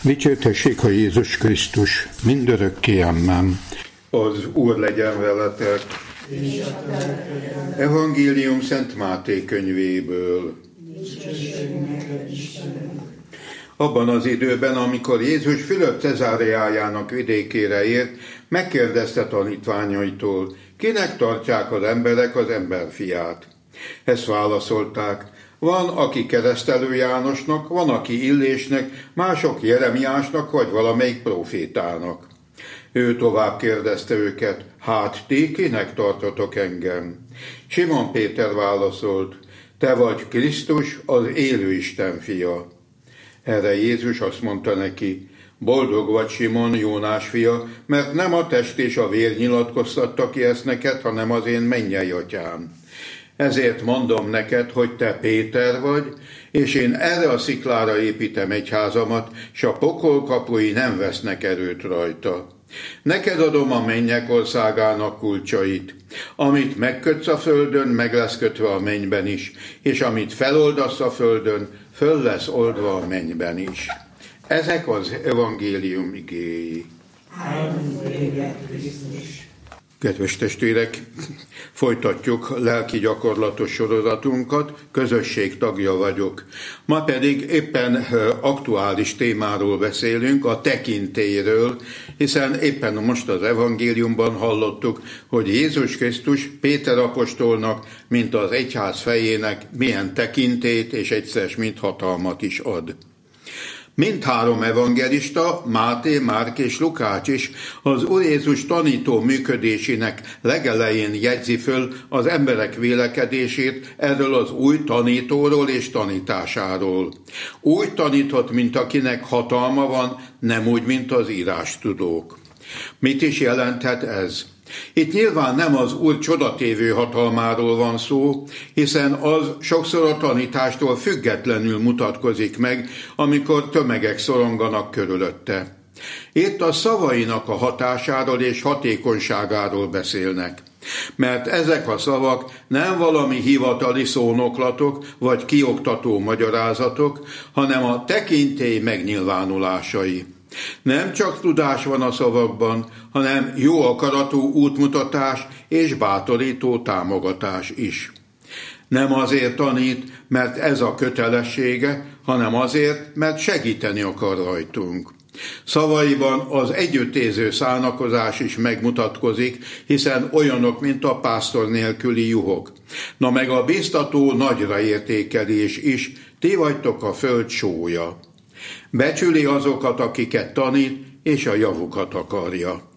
Dicsértessék a Jézus Krisztus, mindörökké amen. Az Úr legyen veletek. Evangélium Szent Máté könyvéből. Abban az időben, amikor Jézus Fülöp Cezáreájának vidékére ért, megkérdezte tanítványaitól, kinek tartják az emberek az emberfiát. Ezt válaszolták, van, aki Keresztelő Jánosnak, van, aki Illésnek, mások Jeremiásnak, vagy valamelyik prófétának. Ő tovább kérdezte őket, hát ti kinek tartotok engem? Simon Péter válaszolt, te vagy Krisztus, az élő Isten fia. Erre Jézus azt mondta neki, boldog vagy Simon, Jónás fia, mert nem a test és a vér nyilatkoztatta ki ezt neked, hanem az én mennyei atyám. Ezért mondom neked, hogy te Péter vagy, és én erre a sziklára építem egyházamat, s a pokol kapui nem vesznek erőt rajta. Neked adom a mennyek országának kulcsait. Amit megkötsz a földön, meg lesz kötve a mennyben is, és amit feloldasz a földön, föl lesz oldva a mennyben is. Ezek az evangélium igéi. Kedves testvérek, folytatjuk lelki gyakorlatos sorozatunkat, közösség tagja vagyok. Ma pedig éppen aktuális témáról beszélünk, a tekintélyről, hiszen éppen most az evangéliumban hallottuk, hogy Jézus Krisztus Péter apostolnak, mint az egyház fejének milyen tekintélyt és egyszer mint hatalmat is ad. Mindhárom evangelista, Máté, Márk és Lukács is az Úr Jézus tanító működésének legelején jegyzi föl az emberek vélekedését erről az új tanítóról és tanításáról. Úgy tanított, mint akinek hatalma van, nem úgy, mint az írástudók. Mit is jelenthet ez? Itt nyilván nem az Úr csodatévő hatalmáról van szó, hiszen az sokszor a tanítástól függetlenül mutatkozik meg, amikor tömegek szoronganak körülötte. Itt a szavainak a hatásáról és hatékonyságáról beszélnek, mert ezek a szavak nem valami hivatali szónoklatok vagy kioktató magyarázatok, hanem a tekintély megnyilvánulásai. Nem csak tudás van a szavakban, hanem jó akaratú útmutatás és bátorító támogatás is. Nem azért tanít, mert ez a kötelessége, hanem azért, mert segíteni akar rajtunk. Szavaiban az együttérző szánakozás is megmutatkozik, hiszen olyanok, mint a pásztor nélküli juhok. Na meg a biztató nagyraértékelés is, ti vagytok a föld sója. Becsüli azokat, akiket tanít, és a javukat akarja.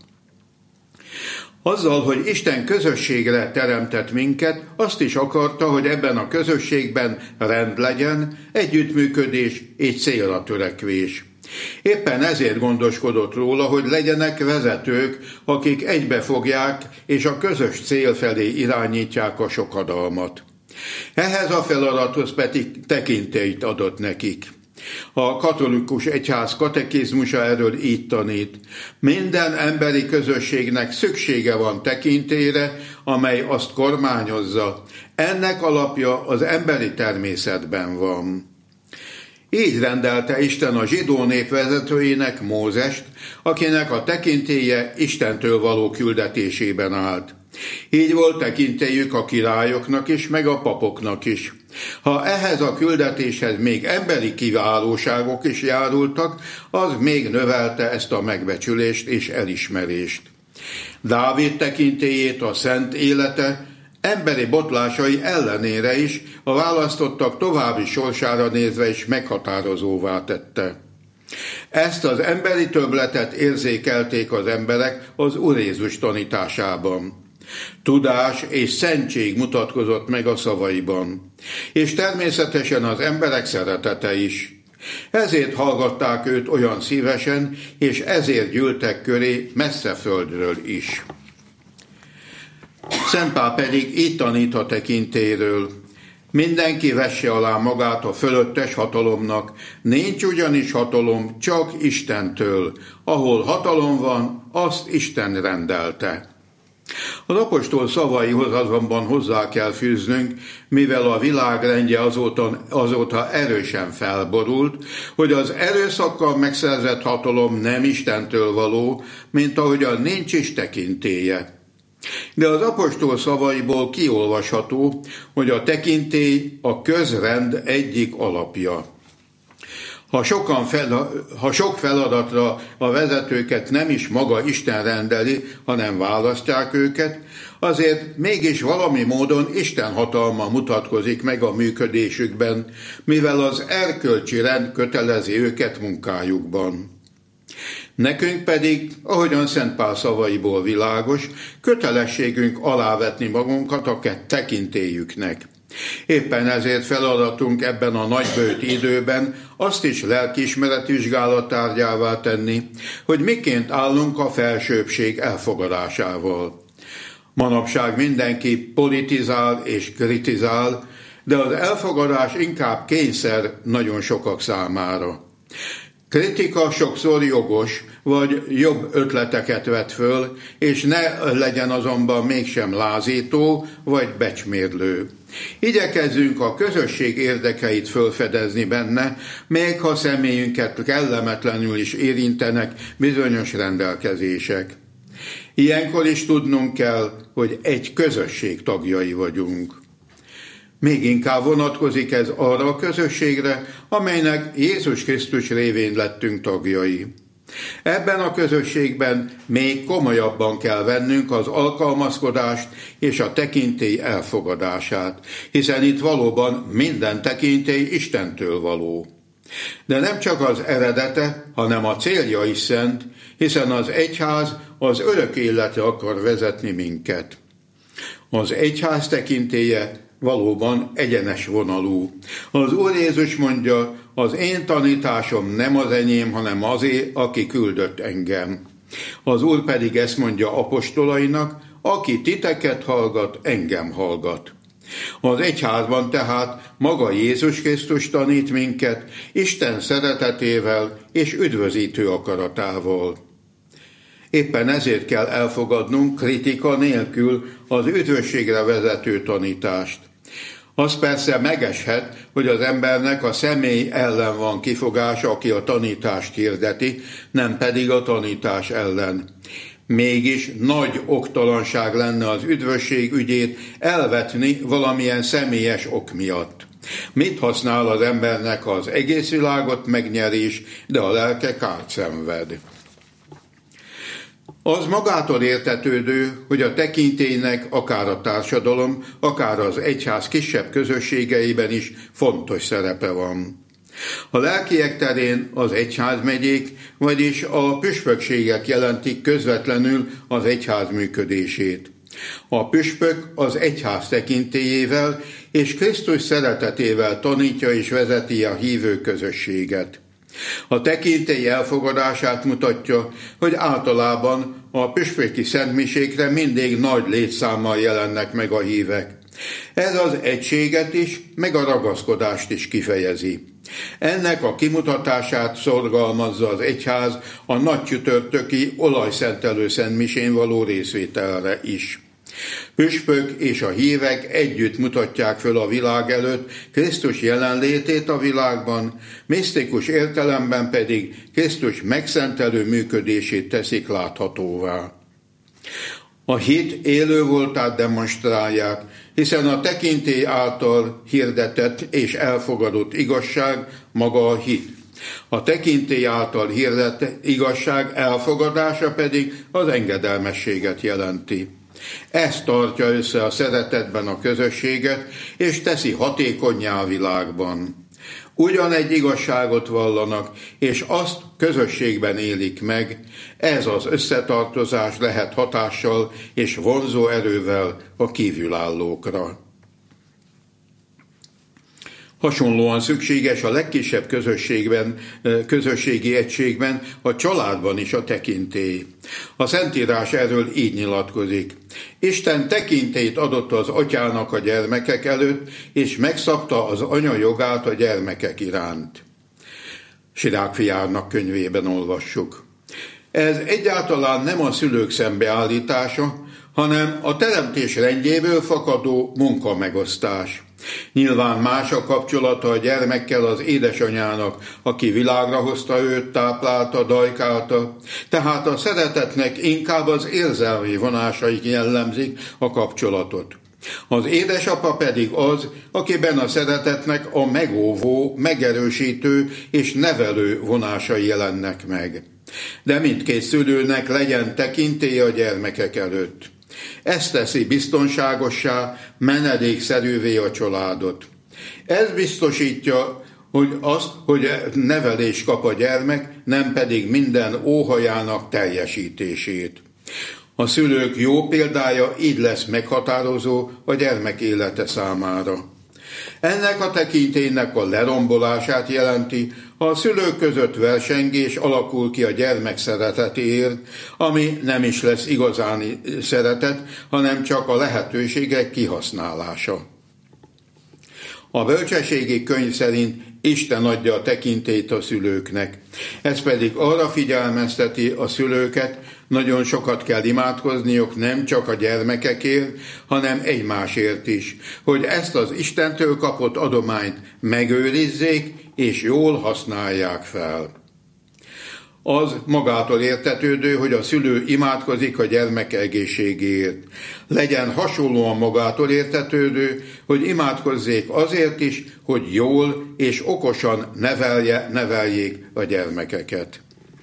Azzal, hogy Isten közösségre teremtett minket, azt is akarta, hogy ebben a közösségben rend legyen, együttműködés és célra törekvés. Éppen ezért gondoskodott róla, hogy legyenek vezetők, akik egybefogják és a közös cél felé irányítják a sokadalmat. Ehhez a feladathoz pedig tekintélyt adott nekik. A katolikus egyház katekizmusa erről így tanít. Minden emberi közösségnek szüksége van tekintélyre, amely azt kormányozza. Ennek alapja az emberi természetben van. Így rendelte Isten a zsidó nép vezetőjének, Mózest, akinek a tekintélye Istentől való küldetésében állt. Így volt tekintélyük a királyoknak is, meg a papoknak is. Ha ehhez a küldetéshez még emberi kiválóságok is járultak, az még növelte ezt a megbecsülést és elismerést. Dávid tekintélyét a szent élete emberi botlásai ellenére is a választottak további sorsára nézve is meghatározóvá tette. Ezt az emberi többletet érzékelték az emberek az Úr Jézus tanításában. Tudás és szentség mutatkozott meg a szavaiban, és természetesen az emberek szeretete is. Ezért hallgatták őt olyan szívesen, és ezért gyűltek köré messze földről is. Szent Pál pedig így tanít a tekintélyről. Mindenki vesse alá magát a fölöttes hatalomnak, nincs ugyanis hatalom csak Istentől. Ahol hatalom van, azt Isten rendelte. Az apostol szavaihoz azonban hozzá kell fűznünk, mivel a világrendje azóta erősen felborult, hogy az erőszakkal megszerzett hatalom nem Istentől való, mint ahogyan nincs is tekintélye. De az apostol szavaiból kiolvasható, hogy a tekintély a közrend egyik alapja. Ha sok feladatra a vezetőket nem is maga Isten rendeli, hanem választják őket, azért mégis valami módon Isten hatalma mutatkozik meg a működésükben, mivel az erkölcsi rend kötelezi őket munkájukban. Nekünk pedig, ahogyan Szent Pál szavaiból világos, kötelességünk alávetni magunkat a tekintélyüknek. Éppen ezért feladatunk ebben a nagybőt időben azt is lelkiismeret vizsgálattárgyává tenni, hogy miként állunk a felsőbbség elfogadásával. Manapság mindenki politizál és kritizál, de az elfogadás inkább kényszer nagyon sokak számára. Kritika sokszor jogos, vagy jobb ötleteket vet föl, és ne legyen azonban mégsem lázító, vagy becsmérlő. Igyekezzünk a közösség érdekeit fölfedezni benne, még ha személyünket kellemetlenül is érintenek bizonyos rendelkezések. Ilyenkor is tudnunk kell, hogy egy közösség tagjai vagyunk. Még inkább vonatkozik ez arra a közösségre, amelynek Jézus Krisztus révén lettünk tagjai. Ebben a közösségben még komolyabban kell vennünk az alkalmazkodást és a tekintély elfogadását, hiszen itt valóban minden tekintély Istentől való. De nem csak az eredete, hanem a célja is szent, hiszen az egyház az örök életre akar vezetni minket. Az egyház tekintélye valóban egyenes vonalú. Az Úr Jézus mondja, az én tanításom nem az enyém, hanem azé, aki küldött engem. Az Úr pedig ezt mondja apostolainak, aki titeket hallgat, engem hallgat. Az egyházban tehát maga Jézus Krisztus tanít minket Isten szeretetével és üdvözítő akaratával. Éppen ezért kell elfogadnunk kritika nélkül az üdvösségre vezető tanítást. Az persze megeshet, hogy az embernek a személy ellen van kifogása, aki a tanítást hirdeti, nem pedig a tanítás ellen. Mégis nagy oktalanság lenne az üdvösség ügyét elvetni valamilyen személyes ok miatt. Mit használ az embernek az egész világot megnyerés, de a lelke kárt szenved? Az magától értetődő, hogy a tekintélynek akár a társadalom, akár az egyház kisebb közösségeiben is fontos szerepe van. A lelkiek terén az egyházmegyék, vagyis a püspökségek jelentik közvetlenül az egyház működését. A püspök az egyház tekintélyével és Krisztus szeretetével tanítja és vezeti a hívő közösséget. A tekintély elfogadását mutatja, hogy általában a püspöki szentmisékre mindig nagy létszámmal jelennek meg a hívek. Ez az egységet is, meg a ragaszkodást is kifejezi. Ennek a kimutatását szorgalmazza az egyház a nagy csütörtöki olajszentelő szentmisén való részvételre is. Püspök és a hívek együtt mutatják föl a világ előtt Krisztus jelenlétét a világban, misztikus értelemben pedig Krisztus megszentelő működését teszik láthatóvá. A hit élő voltát demonstrálják, hiszen a tekintély által hirdetett és elfogadott igazság maga a hit. A tekintély által hirdetett igazság elfogadása pedig az engedelmességet jelenti. Ez tartja össze a szeretetben a közösséget, és teszi hatékonnyá a világban. Ugyanegy igazságot vallanak, és azt közösségben élik meg, ez az összetartozás lehet hatással és vonzó erővel a kívülállókra. Hasonlóan szükséges a legkisebb közösségi egységben, a családban is a tekintély. A Szentírás erről így nyilatkozik. Isten tekintélyt adott az atyának a gyermekek előtt, és megszabta az anya jogát a gyermekek iránt. Sirák fiának könyvében olvassuk. Ez egyáltalán nem a szülők szembeállítása, hanem a teremtés rendjéből fakadó munkamegosztás. Nyilván más a kapcsolata a gyermekkel az édesanyának, aki világra hozta őt, táplálta, dajkálta, tehát a szeretetnek inkább az érzelmi vonásai jellemzik a kapcsolatot. Az édesapa pedig az, akiben a szeretetnek a megóvó, megerősítő és nevelő vonásai jelennek meg. De mindkét szülőnek legyen tekintélye a gyermekek előtt. Ez teszi biztonságossá, menedékszerűvé a családot. Ez biztosítja, hogy nevelést kap a gyermek, nem pedig minden óhajának teljesítését. A szülők jó példája így lesz meghatározó a gyermek élete számára. Ennek a tekintélynek a lerombolását jelenti, ha a szülők között versengés alakul ki a gyermek szeretetéért, ami nem is lesz igazáni szeretet, hanem csak a lehetőségek kihasználása. A bölcsességi könyv szerint Isten adja a tekintélyt a szülőknek. Ez pedig arra figyelmezteti a szülőket, nagyon sokat kell imádkozniuk nem csak a gyermekekért, hanem egymásért is, hogy ezt az Istentől kapott adományt megőrizzék és jól használják fel. Az magától értetődő, hogy a szülő imádkozik a gyermek egészségéért. Legyen hasonlóan magától értetődő, hogy imádkozzék azért is, hogy jól és okosan neveljék a gyermekeket.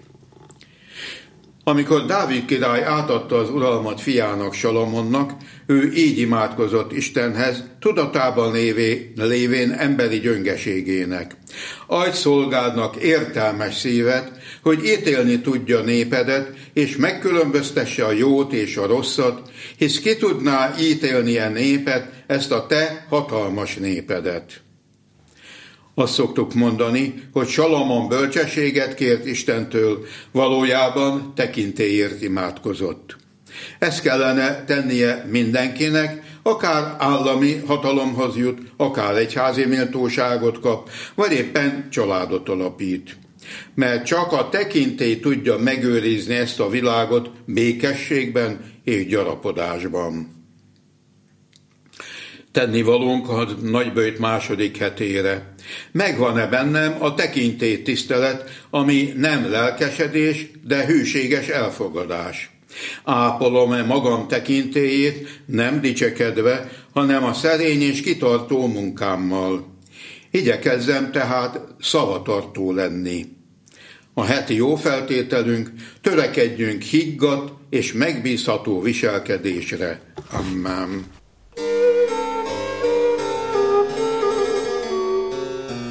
Amikor Dávid király átadta az uralmat fiának, Salamonnak, ő így imádkozott Istenhez, tudatában lévén emberi gyöngeségének. Adj szolgádnak értelmes szívet, hogy ítélni tudja népedet, és megkülönböztesse a jót és a rosszat, hisz ki tudná ítélni a népet, ezt a te hatalmas népedet. Azt szoktuk mondani, hogy Salamon bölcsességet kért Istentől, valójában tekintélyért imádkozott. Ezt kellene tennie mindenkinek, akár állami hatalomhoz jut, akár egyházi méltóságot kap, vagy éppen családot alapít. Mert csak a tekintély tudja megőrizni ezt a világot békességben és gyarapodásban. Tennivalónk a nagyböjt második hetére. Megvan-e bennem a tekintély tisztelet, ami nem lelkesedés, de hűséges elfogadás? Ápolom-e magam tekintélyét, nem dicsekedve, hanem a szerény és kitartó munkámmal? Igyekezzem tehát szavatartó lenni. A heti jó feltételünk, törekedjünk higgadt és megbízható viselkedésre. Amen.